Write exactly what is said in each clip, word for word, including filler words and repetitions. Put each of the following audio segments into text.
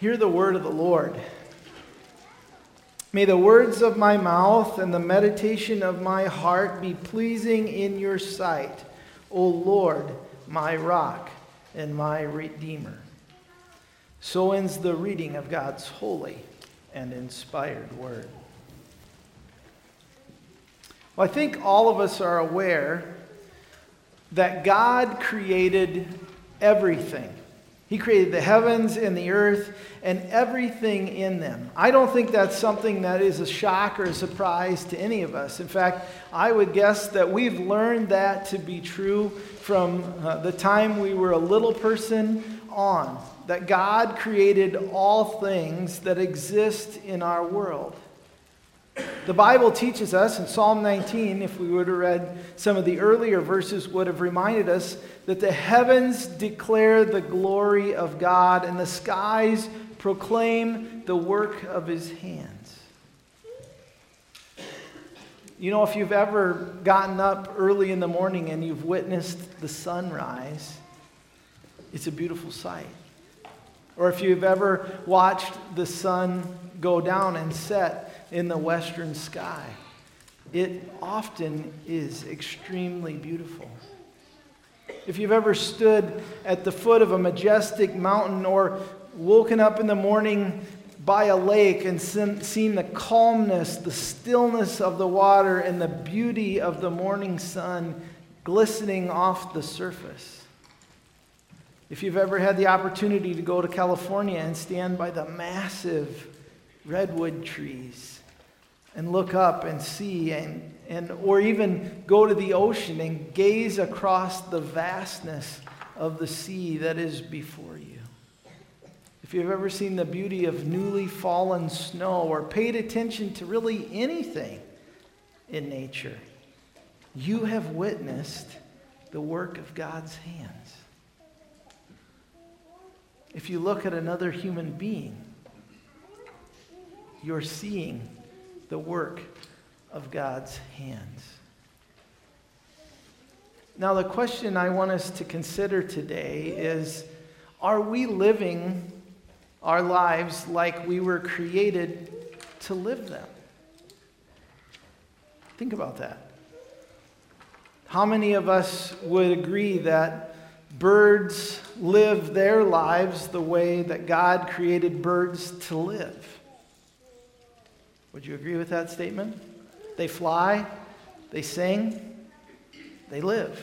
Hear the word of the Lord. May the words of my mouth and the meditation of my heart be pleasing in your sight, O Lord, my rock and my redeemer. So ends the reading of God's holy and inspired word. Well, I think all of us are aware that God created everything. He created the heavens and the earth and everything in them. I don't think that's something that is a shock or a surprise to any of us. In fact, I would guess that we've learned that to be true from uh, the time we were a little person on, that God created all things that exist in our world. The Bible teaches us in Psalm nineteen, if we would have read some of the earlier verses, would have reminded us that the heavens declare the glory of God and the skies proclaim the work of his hands. You know, if you've ever gotten up early in the morning and you've witnessed the sunrise, it's a beautiful sight. Or if you've ever watched the sun go down and set in the western sky, it often is extremely beautiful. If you've ever stood at the foot of a majestic mountain or woken up in the morning by a lake and seen the calmness, the stillness of the water, and the beauty of the morning sun glistening off the surface. If you've ever had the opportunity to go to California and stand by the massive redwood trees and look up and see, and, and or even go to the ocean and gaze across the vastness of the sea that is before you. If you've ever seen the beauty of newly fallen snow or paid attention to really anything in nature, you have witnessed the work of God's hands. If you look at another human being, you're seeing the work of God's hands. Now, the question I want us to consider today is, are we living our lives like we were created to live them? Think about that. How many of us would agree that birds live their lives the way that God created birds to live? Would you agree with that statement? They fly, they sing, they live.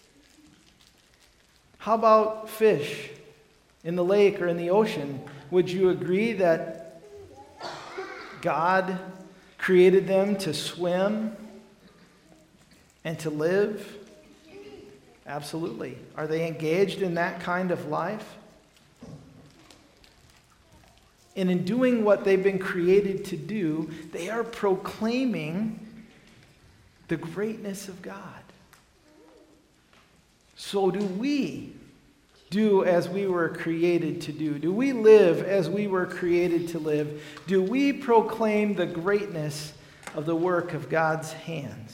How about fish in the lake or in the ocean? Would you agree that God created them to swim and to live? Absolutely. Are they engaged in that kind of life? And in doing what they've been created to do, they are proclaiming the greatness of God. So do we do as we were created to do? Do we live as we were created to live? Do we proclaim the greatness of the work of God's hands?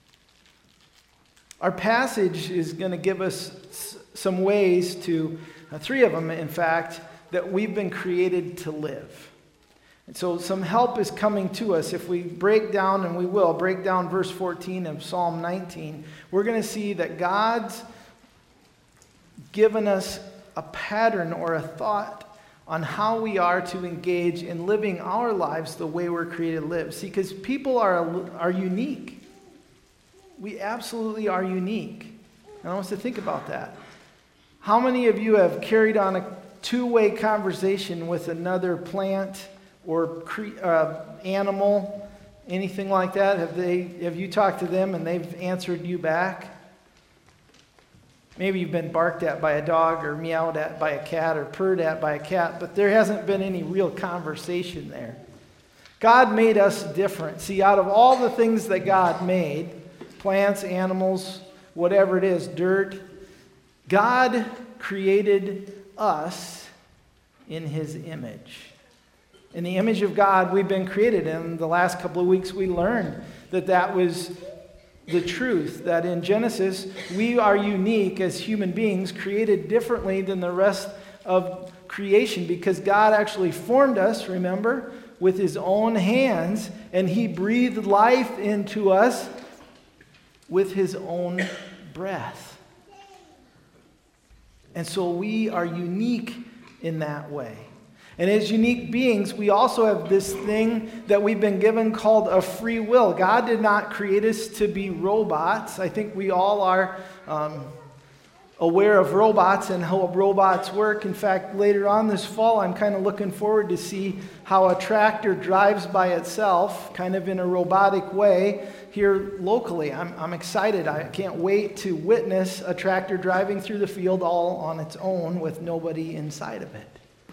Our passage is going to give us some ways to, uh, three of them in fact, that we've been created to live. And so some help is coming to us. If we break down, and we will, break down verse fourteen of Psalm nineteen, we're going to see that God's given us a pattern or a thought on how we are to engage in living our lives the way we're created to live. See, because people are, are unique. We absolutely are unique. And I want us to think about that. How many of you have carried on a two-way conversation with another plant or cre- uh, animal, anything like that? Have they? Have you talked to them and they've answered you back? Maybe you've been barked at by a dog or meowed at by a cat or purred at by a cat, but there hasn't been any real conversation there. God made us different. See, out of all the things that God made, plants, animals, whatever it is, dirt, God created us in his image. In the image of God, we've been created. In the last couple of weeks, we learned that that was the truth, that in Genesis, we are unique as human beings, created differently than the rest of creation because God actually formed us, remember, with his own hands, and he breathed life into us with his own breath. And so we are unique in that way. And as unique beings, we also have this thing that we've been given called a free will. God did not create us to be robots. I think we all are um, aware of robots and how robots work. In fact, later on this fall, I'm kind of looking forward to see how a tractor drives by itself, kind of in a robotic way, here locally. I'm, I'm excited. I can't wait to witness a tractor driving through the field all on its own with nobody inside of it.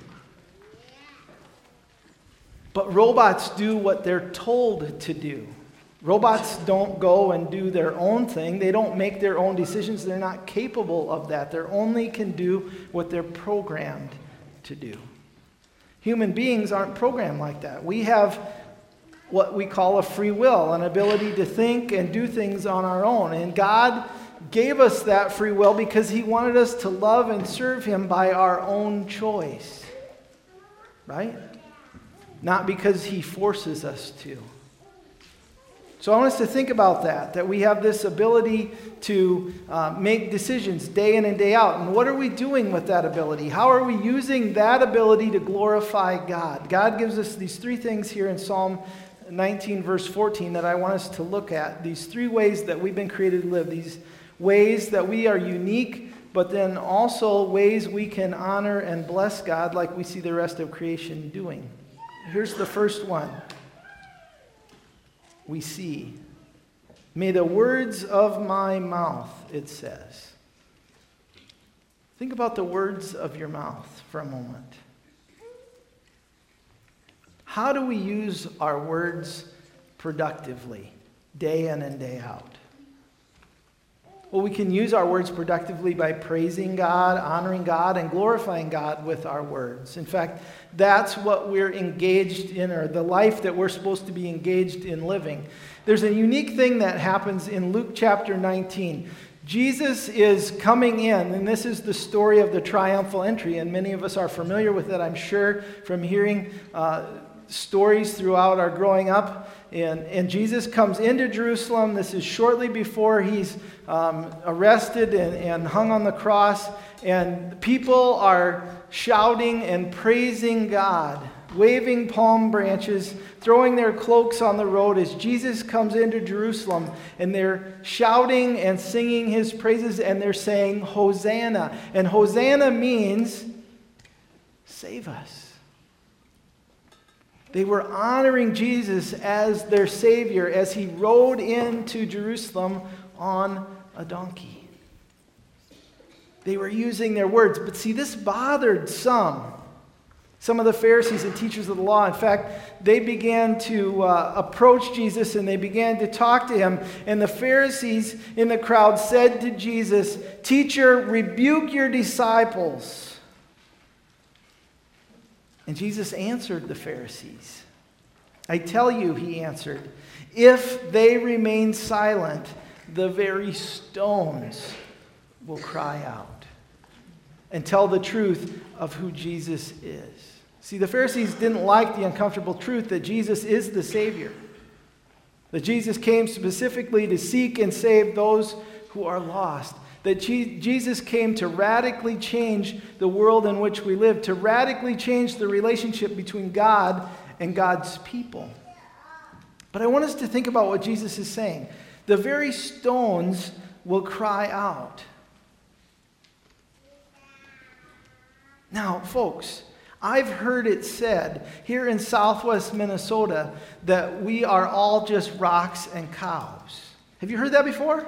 But robots do what they're told to do. Robots don't go and do their own thing. They don't make their own decisions. They're not capable of that. They only can do what they're programmed to do. Human beings aren't programmed like that. We have what we call a free will, an ability to think and do things on our own. And God gave us that free will because he wanted us to love and serve him by our own choice. Right? Not because he forces us to. So I want us to think about that, that we have this ability to uh, make decisions day in and day out. And what are we doing with that ability? How are we using that ability to glorify God? God gives us these three things here in Psalm nineteen, verse fourteen, that I want us to look at. These three ways that we've been created to live. These ways that we are unique, but then also ways we can honor and bless God like we see the rest of creation doing. Here's the first one. We see. May the words of my mouth, it says. Think about the words of your mouth for a moment. How do we use our words productively, day in and day out? Well, we can use our words productively by praising God, honoring God, and glorifying God with our words. In fact, that's what we're engaged in, or the life that we're supposed to be engaged in living. There's a unique thing that happens in Luke chapter nineteen. Jesus is coming in, and this is the story of the triumphal entry, and many of us are familiar with it, I'm sure, from hearing uh, stories throughout our growing up. And, and Jesus comes into Jerusalem. This is shortly before he's um, arrested and, and hung on the cross. And people are shouting and praising God, waving palm branches, throwing their cloaks on the road as Jesus comes into Jerusalem. And they're shouting and singing his praises, and they're saying, Hosanna. And Hosanna means, save us. They were honoring Jesus as their Savior as he rode into Jerusalem on a donkey. They were using their words. But see, this bothered some. Some of the Pharisees and teachers of the law. In fact, they began to uh, approach Jesus and they began to talk to him. And the Pharisees in the crowd said to Jesus, "Teacher, rebuke your disciples." And Jesus answered the Pharisees. "I tell you," he answered, "if they remain silent, the very stones will cry out and tell the truth of who Jesus is." See, the Pharisees didn't like the uncomfortable truth that Jesus is the Savior. That Jesus came specifically to seek and save those who are lost. That Jesus came to radically change the world in which we live, to radically change the relationship between God and God's people. But I want us to think about what Jesus is saying. The very stones will cry out. Now, folks, I've heard it said here in southwest Minnesota that we are all just rocks and cows. Have you heard that before?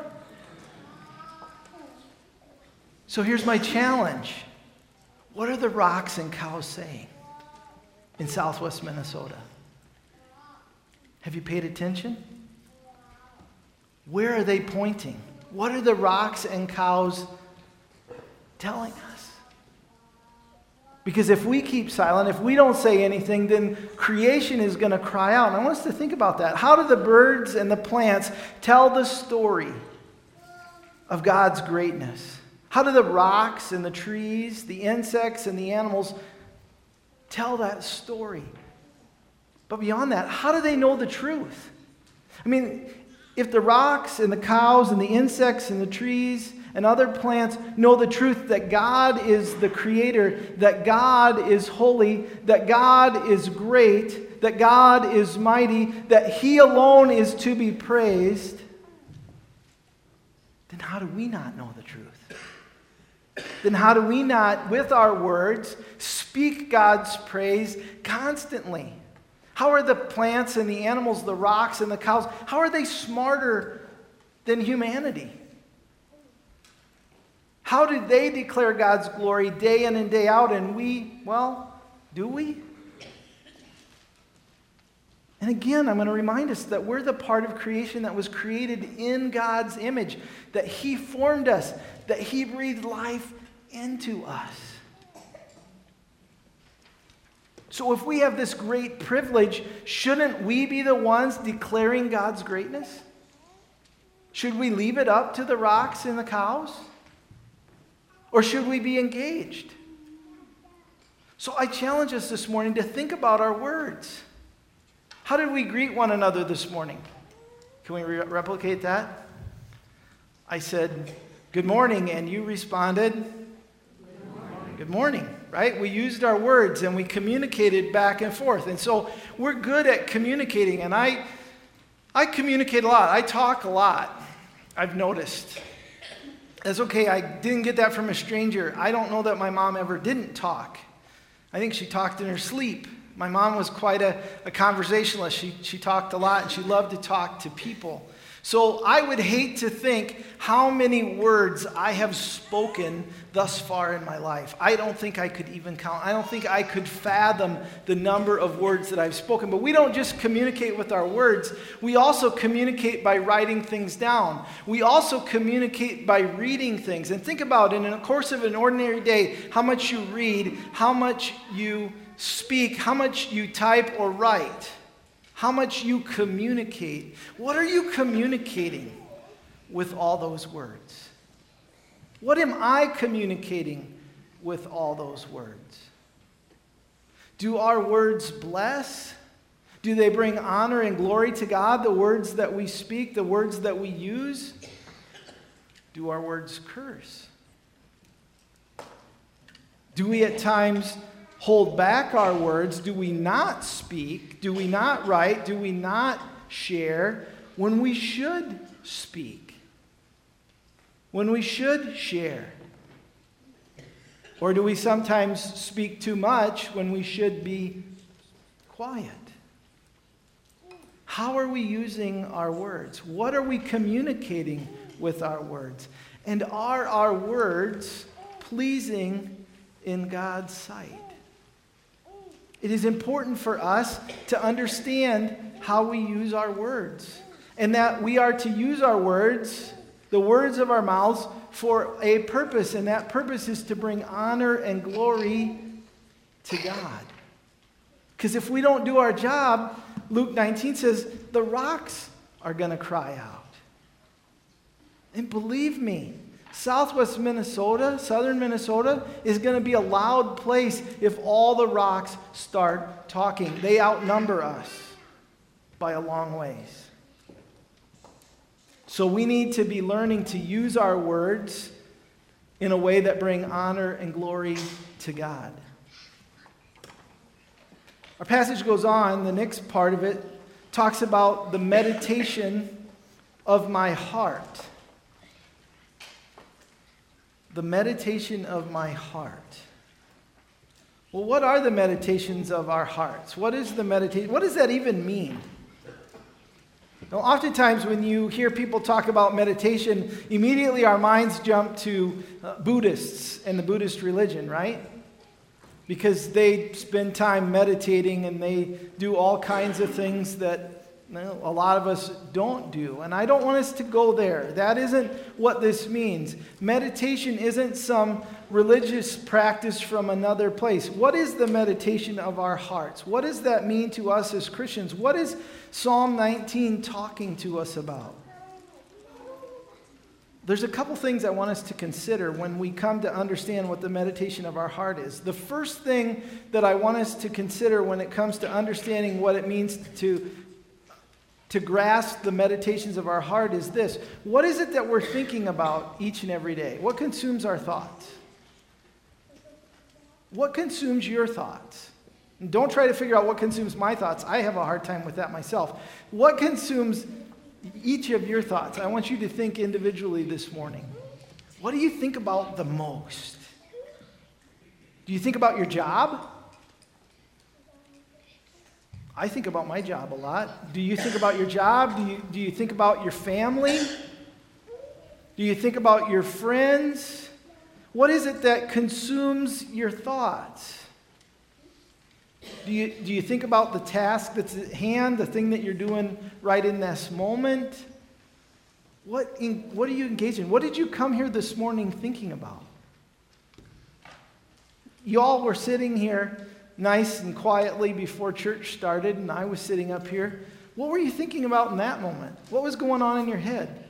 So here's my challenge. What are the rocks and cows saying in southwest Minnesota? Have you paid attention? Where are they pointing? What are the rocks and cows telling us? Because if we keep silent, if we don't say anything, then creation is going to cry out. And I want us to think about that. How do the birds and the plants tell the story of God's greatness? How do the rocks and the trees, the insects and the animals tell that story. But beyond that, how do they know the truth? I mean, if the rocks and the cows and the insects and the trees and other plants know the truth that God is the creator, that God is holy, that God is great, that God is mighty, that He alone is to be praised, then how do we not know the truth? Then how do we not, with our words, speak God's praise constantly? How are the plants and the animals, the rocks and the cows, how are they smarter than humanity? How do they declare God's glory day in and day out, and we, well, do we? And again, I'm going to remind us that we're the part of creation that was created in God's image, that He formed us, that He breathed life into us. So if we have this great privilege, shouldn't we be the ones declaring God's greatness? Should we leave it up to the rocks and the cows? Or should we be engaged? So I challenge us this morning to think about our words. How did we greet one another this morning? Can we re- replicate that? I said, "Good morning," and you responded, "Good morning." Good morning, right? We used our words and we communicated back and forth. And so we're good at communicating, and I, I communicate a lot. I talk a lot, I've noticed. That's okay. I didn't get that from a stranger. I don't know that my mom ever didn't talk. I think she talked in her sleep. My mom was quite a, a conversationalist. She, she talked a lot, and she loved to talk to people. So I would hate to think how many words I have spoken thus far in my life. I don't think I could even count. I don't think I could fathom the number of words that I've spoken. But we don't just communicate with our words. We also communicate by writing things down. We also communicate by reading things. And think about, in the course of an ordinary day, how much you read, how much you speak, how much you type or write. How much you communicate. What are you communicating with all those words? What am I communicating with all those words? Do our words bless? Do they bring honor and glory to God, the words that we speak, the words that we use? Do our words curse? Do we at times hold back our words? Do we not speak? Do we not write? Do we not share when we should speak? When we should share? Or do we sometimes speak too much when we should be quiet? How are we using our words? What are we communicating with our words? And are our words pleasing in God's sight? It is important for us to understand how we use our words, and that we are to use our words, the words of our mouths, for a purpose, and that purpose is to bring honor and glory to God. Because if we don't do our job, Luke nineteen says, the rocks are going to cry out. And believe me, Southwest Minnesota, southern Minnesota, is going to be a loud place if all the rocks start talking. They outnumber us by a long ways. So we need to be learning to use our words in a way that bring honor and glory to God. Our passage goes on, the next part of it talks about the meditation of my heart. The meditation of my heart. Well, what are the meditations of our hearts? What is the meditation? What does that even mean? Now, oftentimes when you hear people talk about meditation, immediately our minds jump to uh, Buddhists and the Buddhist religion, right? Because they spend time meditating and they do all kinds of things that well, a lot of us don't do. And I don't want us to go there. That isn't what this means. Meditation isn't some religious practice from another place. What is the meditation of our hearts? What does that mean to us as Christians? What is Psalm nineteen talking to us about? there's a couple things I want us to consider when we come to understand what the meditation of our heart is. The first thing that I want us to consider when it comes to understanding what it means to, to grasp the meditations of our heart is this. What is it that we're thinking about each and every day? What consumes our thoughts? What consumes your thoughts? And don't try to figure out what consumes my thoughts. I have a hard time with that myself. What consumes each of your thoughts? I want you to think individually this morning. What do you think about the most? Do you think about your job? I think about my job a lot. Do you think about your job? Do you, do you think about your family? Do you think about your friends? What is it that consumes your thoughts? Do you, do you think about the task that's at hand, the thing that you're doing right in this moment? What, in, what are you engaged in? What did you come here this morning thinking about? You all were sitting here nice and quietly before church started, and I was sitting up here. What were you thinking about in that moment? What was going on in your head?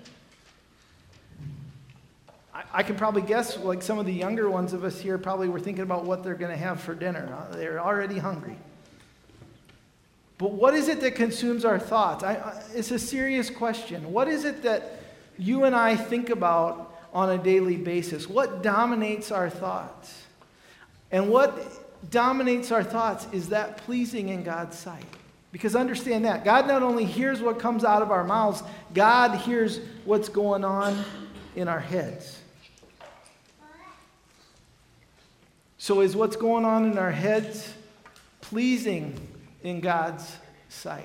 I, I can probably guess, like some of the younger ones of us here probably were thinking about what they're going to have for dinner. They're already hungry. But what is it that consumes our thoughts? I, I, it's a serious question. What is it that you and I think about on a daily basis? What dominates our thoughts? And what dominates our thoughts, is that pleasing in God's sight? Because understand that. God not only hears what comes out of our mouths, God hears what's going on in our heads. So is what's going on in our heads pleasing in God's sight?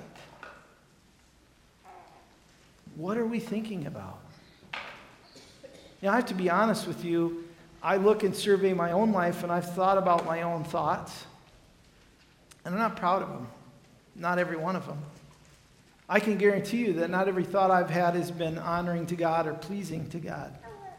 What are we thinking about? Now, I have to be honest with you. I look and survey my own life, and I've thought about my own thoughts, and I'm not proud of them. Not every one of them. I can guarantee you that not every thought I've had has been honoring to God or pleasing to God.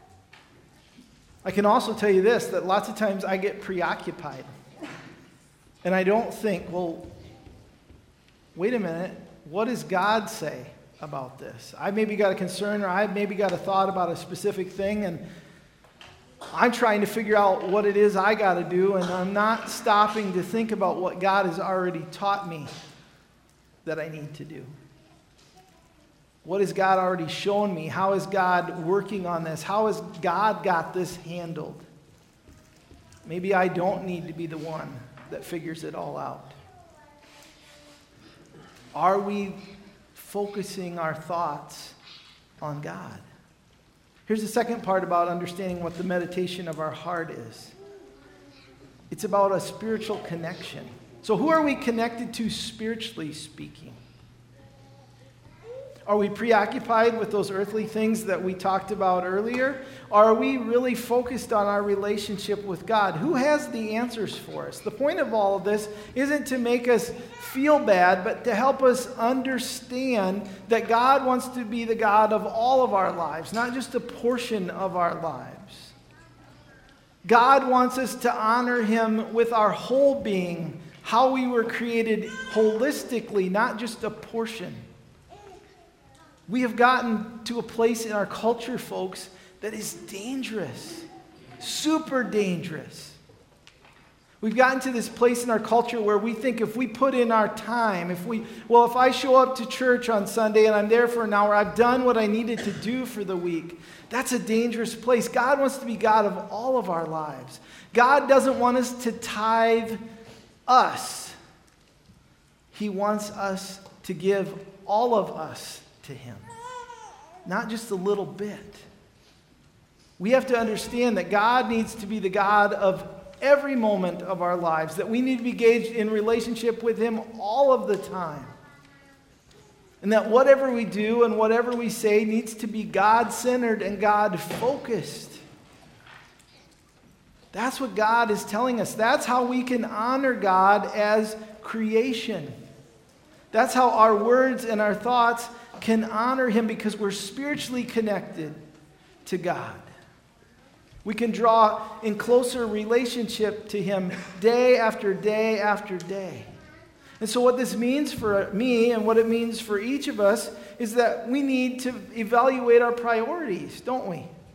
I can also tell you this, that lots of times I get preoccupied, and I don't think, well, wait a minute, what does God say about this? I maybe got a concern, or I maybe got a thought about a specific thing, and I'm trying to figure out what it is I got to do, and I'm not stopping to think about what God has already taught me that I need to do. What has God already shown me? How is God working on this? How has God got this handled? Maybe I don't need to be the one that figures it all out. Are we focusing our thoughts on God? Here's the second part about understanding what the meditation of our heart is. It's about a spiritual connection. So who are we connected to spiritually speaking? Are we preoccupied with those earthly things that we talked about earlier? Or are we really focused on our relationship with God? Who has the answers for us? The point of all of this isn't to make us feel bad, but to help us understand that God wants to be the God of all of our lives, not just a portion of our lives. God wants us to honor Him with our whole being, how we were created holistically, not just a portion. We have gotten to a place in our culture, folks, that is dangerous, super dangerous. We've gotten to this place in our culture where we think if we put in our time, if we, well, if I show up to church on Sunday and I'm there for an hour, I've done what I needed to do for the week. That's a dangerous place. God wants to be God of all of our lives. God doesn't want us to tithe us. He wants us to give all of us to Him, not just a little bit. We have to understand that God needs to be the God of every moment of our lives, that we need to be engaged in relationship with Him all of the time, and that whatever we do and whatever we say needs to be God-centered and God-focused. That's what God is telling us. That's how we can honor God as creation. That's how our words and our thoughts can honor Him, because we're spiritually connected to God. We can draw in closer relationship to Him day after day after day. And so what this means for me and what it means for each of us is that we need to evaluate our priorities, don't we?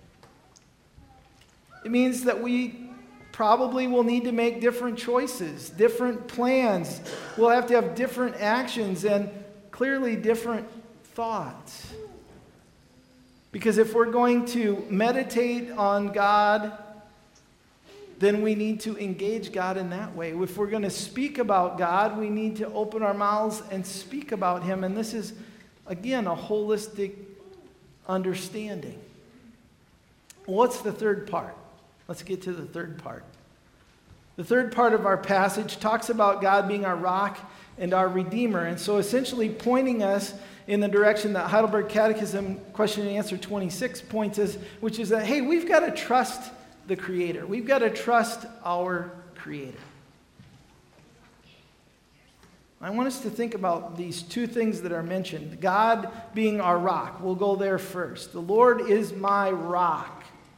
It means that we probably will need to make different choices, different plans. We'll have to have different actions and clearly different thoughts. Because if we're going to meditate on God, then we need to engage God in that way. If we're going to speak about God, we need to open our mouths and speak about Him. And this is, again, a holistic understanding. What's the third part? Let's get to the third part. The third part of our passage talks about God being our rock and our Redeemer. And so essentially pointing us in the direction that Heidelberg Catechism question and answer twenty-six points us, which is that, hey, we've got to trust the Creator. We've got to trust our Creator. I want us to think about these two things that are mentioned. God being our rock. We'll go there first. The Lord is my rock.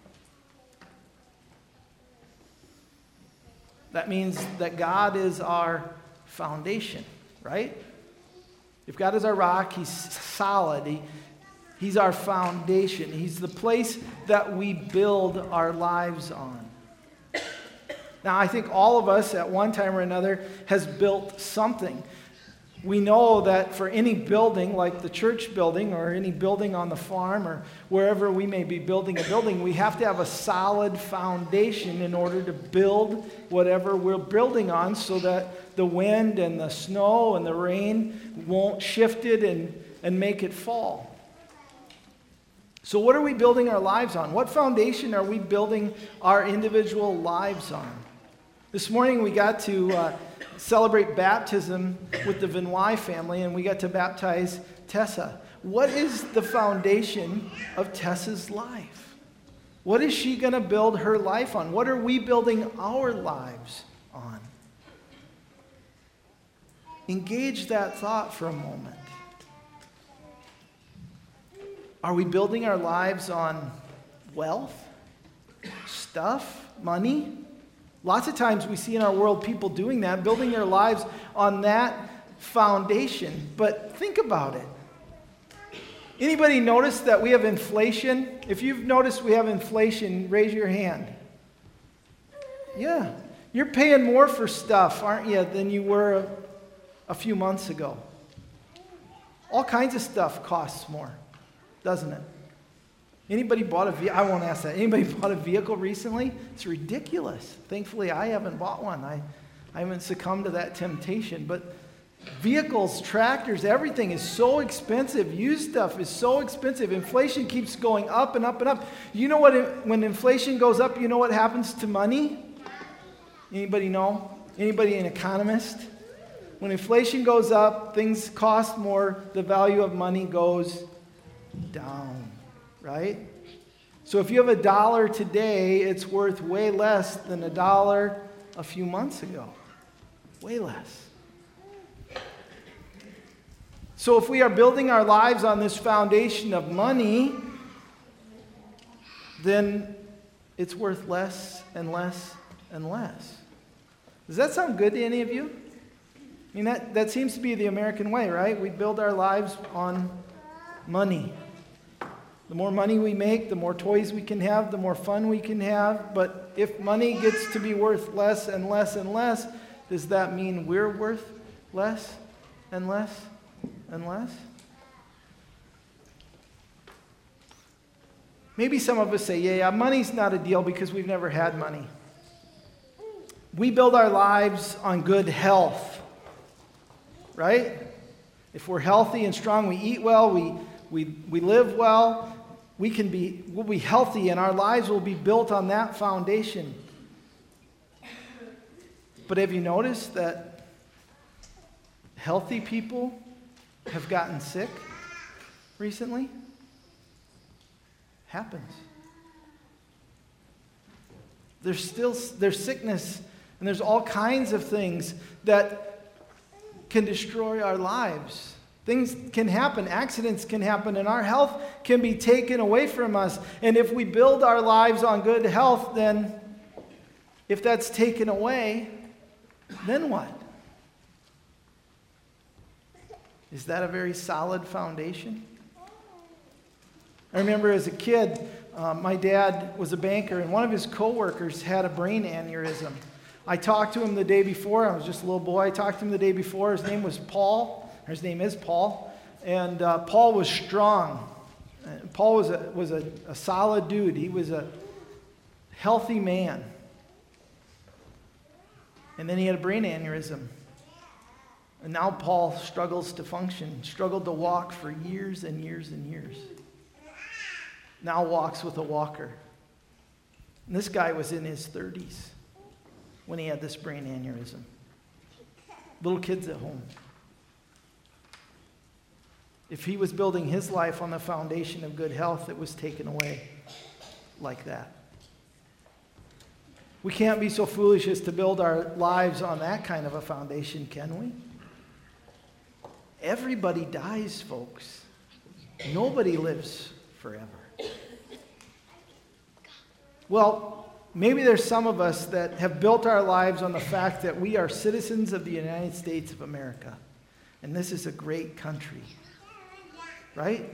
That means that God is our foundation, right? If God is our rock, He's solid. He, he's our foundation. He's the place that we build our lives on. Now, I think all of us at one time or another has built something. We know that for any building, like the church building or any building on the farm or wherever we may be building a building, we have to have a solid foundation in order to build whatever we're building on so that the wind and the snow and the rain won't shift it and, and make it fall. So what are we building our lives on? What foundation are we building our individual lives on? This morning we got to uh, celebrate baptism with the Vinoy family, and we got to baptize Tessa. What is the foundation of Tessa's life? What is she going to build her life on? What are we building our lives on? Engage that thought for a moment. Are we building our lives on wealth, stuff, money? Lots of times we see in our world people doing that, building their lives on that foundation. But think about it. Anybody notice that we have inflation? If you've noticed we have inflation, raise your hand. Yeah. You're paying more for stuff, aren't you, than you were a, a few months ago. All kinds of stuff costs more, doesn't it? Anybody bought a vehicle? I won't ask that. Anybody bought a vehicle recently? It's ridiculous. Thankfully, I haven't bought one. I, I haven't succumbed to that temptation. But vehicles, tractors, everything is so expensive. Used stuff is so expensive. Inflation keeps going up and up and up. You know what? It, when inflation goes up, you know what happens to money? Anybody know? Anybody an economist? When inflation goes up, things cost more. The value of money goes down. Right? So if you have a dollar today, it's worth way less than a dollar a few months ago. Way less. So if we are building our lives on this foundation of money, then it's worth less and less and less. Does that sound good to any of you? I mean, that, that seems to be the American way, right? We build our lives on money. The more money we make, the more toys we can have, the more fun we can have. But if money gets to be worth less and less and less, does that mean we're worth less and less and less? Maybe some of us say, yeah, yeah, money's not a deal because we've never had money. We build our lives on good health, right? If we're healthy and strong, we eat well, we We, we live well, we can be, we'll be healthy, and our lives will be built on that foundation. But have you noticed that healthy people have gotten sick recently? Happens. There's still there's sickness, and there's all kinds of things that can destroy our lives. Things can happen, accidents can happen, and our health can be taken away from us. And if we build our lives on good health, then if that's taken away, then what? Is that a very solid foundation? I remember as a kid, uh, my dad was a banker, and one of his coworkers had a brain aneurysm. I talked to him the day before. I was just a little boy. I talked to him the day before. His name was Paul. His name is Paul. And uh, Paul was strong. Uh, Paul was, a, was a, a solid dude. He was a healthy man. And then he had a brain aneurysm. And now Paul struggles to function, struggled to walk for years and years and years. Now walks with a walker. And this guy was in his thirties when he had this brain aneurysm. Little kids at home. If he was building his life on the foundation of good health, it was taken away like that. We can't be so foolish as to build our lives on that kind of a foundation, can we? Everybody dies, folks. Nobody lives forever. Well, maybe there's some of us that have built our lives on the fact that we are citizens of the United States of America. And this is a great country. Right?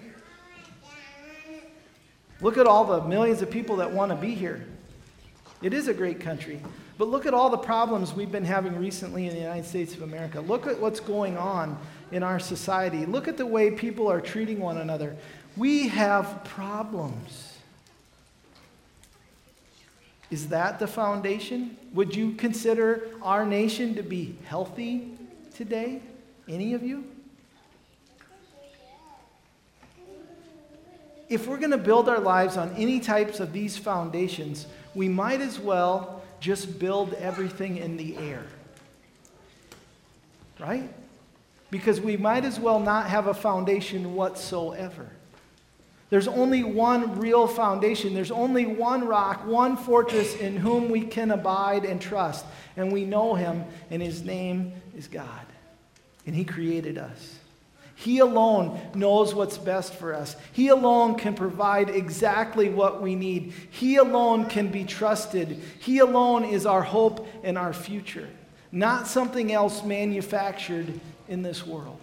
Look at all the millions of people that want to be here. It is a great country. But look at all the problems we've been having recently in the United States of America. Look at what's going on in our society. Look at the way people are treating one another. We have problems. Is that the foundation? Would you consider our nation to be healthy today? Any of you? If we're going to build our lives on any types of these foundations, we might as well just build everything in the air. Right? Because we might as well not have a foundation whatsoever. There's only one real foundation. There's only one rock, one fortress in whom we can abide and trust. And we know him, and his name is God. And he created us. He alone knows what's best for us. He alone can provide exactly what we need. He alone can be trusted. He alone is our hope and our future, not something else manufactured in this world.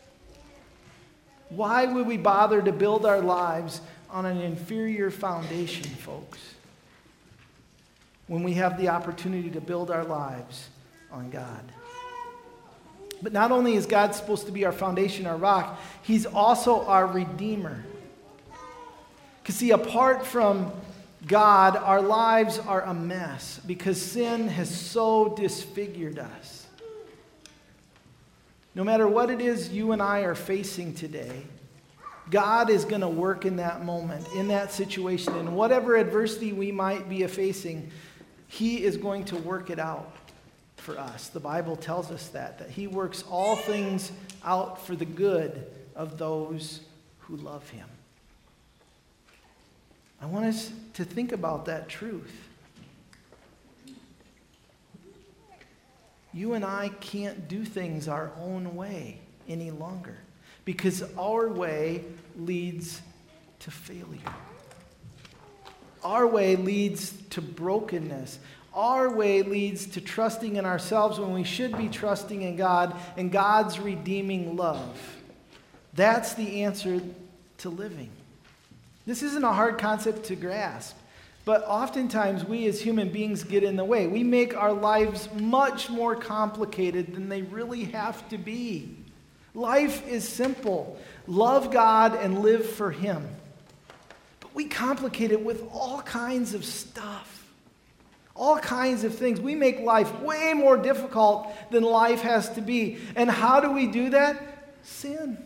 Why would we bother to build our lives on an inferior foundation, folks, when we have the opportunity to build our lives on God? But not only is God supposed to be our foundation, our rock, he's also our Redeemer. Because see, apart from God, our lives are a mess because sin has so disfigured us. No matter what it is you and I are facing today, God is going to work in that moment, in that situation, in whatever adversity we might be facing, he is going to work it out for us. The Bible tells us that, that he works all things out for the good of those who love him. I want us to think about that truth. You and I can't do things our own way any longer because our way leads to failure. Our way leads to brokenness. Our way leads to trusting in ourselves when we should be trusting in God and God's redeeming love. That's the answer to living. This isn't a hard concept to grasp, but oftentimes we as human beings get in the way. We make our lives much more complicated than they really have to be. Life is simple. Love God and live for him. But we complicate it with all kinds of stuff. All kinds of things. We make life way more difficult than life has to be. And how do we do that? Sin.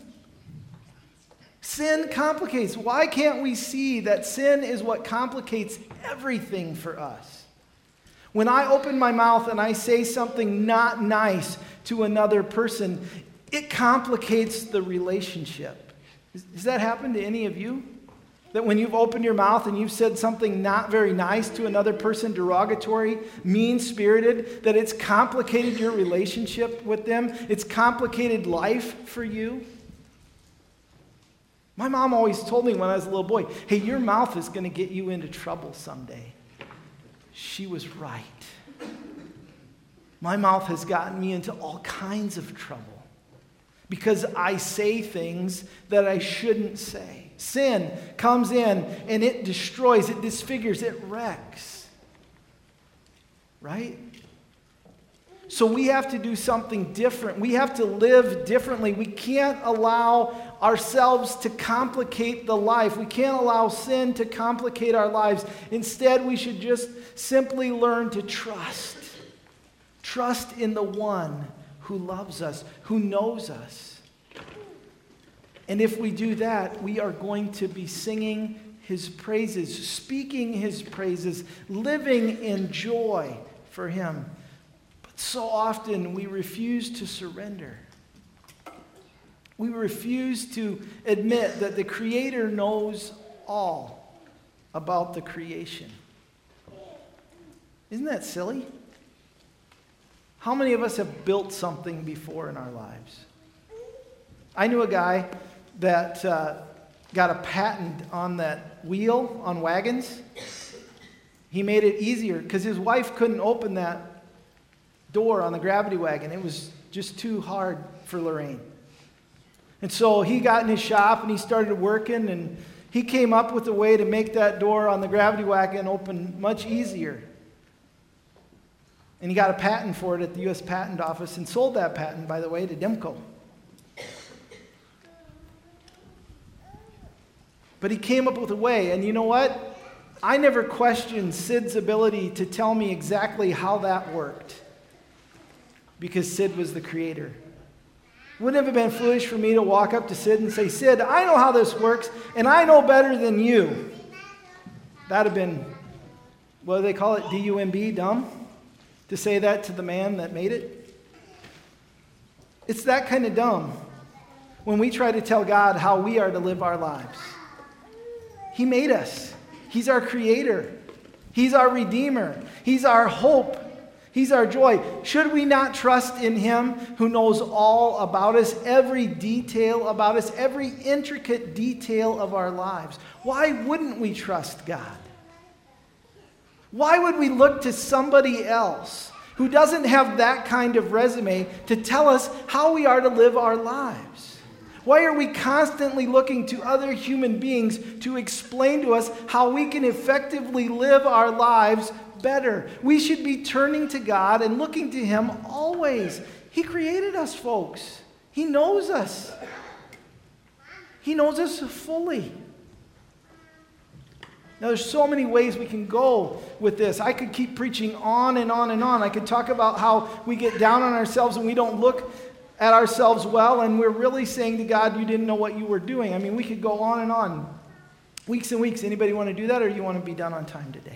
Sin complicates. Why can't we see that sin is what complicates everything for us? When I open my mouth and I say something not nice to another person, it complicates the relationship. Does that happen to any of you? That when you've opened your mouth and you've said something not very nice to another person, derogatory, mean-spirited, that it's complicated your relationship with them? It's complicated life for you? My mom always told me when I was a little boy, hey, your mouth is going to get you into trouble someday. She was right. My mouth has gotten me into all kinds of trouble because I say things that I shouldn't say. Sin comes in and it destroys, it disfigures, it wrecks. Right? So we have to do something different. We have to live differently. We can't allow ourselves to complicate the life. We can't allow sin to complicate our lives. Instead, we should just simply learn to trust. Trust in the one who loves us, who knows us. And if we do that, we are going to be singing his praises, speaking his praises, living in joy for him. So often we refuse to surrender. We refuse to admit that the Creator knows all about the creation. Isn't that silly? How many of us have built something before in our lives? I knew a guy that uh, got a patent on that wheel on wagons. He made it easier because his wife couldn't open that door on the gravity wagon. It was just too hard for Lorraine. And so he got in his shop and he started working, and he came up with a way to make that door on the gravity wagon open much easier. And he got a patent for it at the U S Patent Office and sold that patent, by the way, to Demco. But he came up with a way, and you know what? I never questioned Sid's ability to tell me exactly how that worked, because Sid was the creator. Wouldn't it have been foolish for me to walk up to Sid and say, Sid, I know how this works, and I know better than you? That'd have been, what do they call it, D U M B, dumb? To say that to the man that made it? It's that kind of dumb when we try to tell God how we are to live our lives. He made us. He's our creator. He's our redeemer. He's our hope. He's our joy. Should we not trust in him who knows all about us, every detail about us, every intricate detail of our lives? Why wouldn't we trust God? Why would we look to somebody else who doesn't have that kind of resume to tell us how we are to live our lives? Why are we constantly looking to other human beings to explain to us how we can effectively live our lives better? We should be turning to God and looking to him always. He created us, folks. He knows us. He knows us fully. Now, there's so many ways we can go with this. I could keep preaching on and on and on. I could talk about how we get down on ourselves and we don't look at ourselves well, and we're really saying to God, you didn't know what you were doing. I mean, we could go on and on. Weeks and weeks. Anybody want to do that, or you want to be done on time today?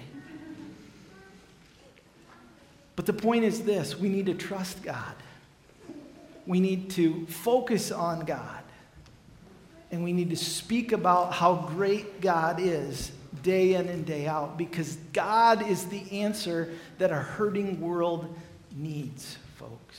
But the point is this: we need to trust God. We need to focus on God. And we need to speak about how great God is day in and day out, because God is the answer that a hurting world needs, folks.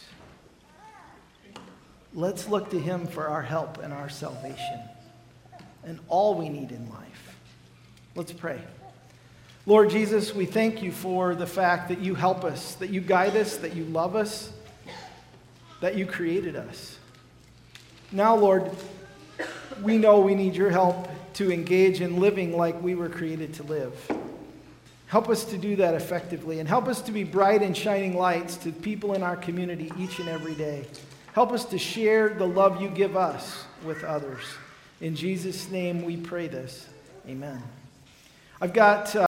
Let's look to him for our help and our salvation and all we need in life. Let's pray. Lord Jesus, we thank you for the fact that you help us, that you guide us, that you love us, that you created us. Now, Lord, we know we need your help to engage in living like we were created to live. Help us to do that effectively, and help us to be bright and shining lights to people in our community each and every day. Help us to share the love you give us with others. In Jesus' name we pray this. Amen. I've got... Uh,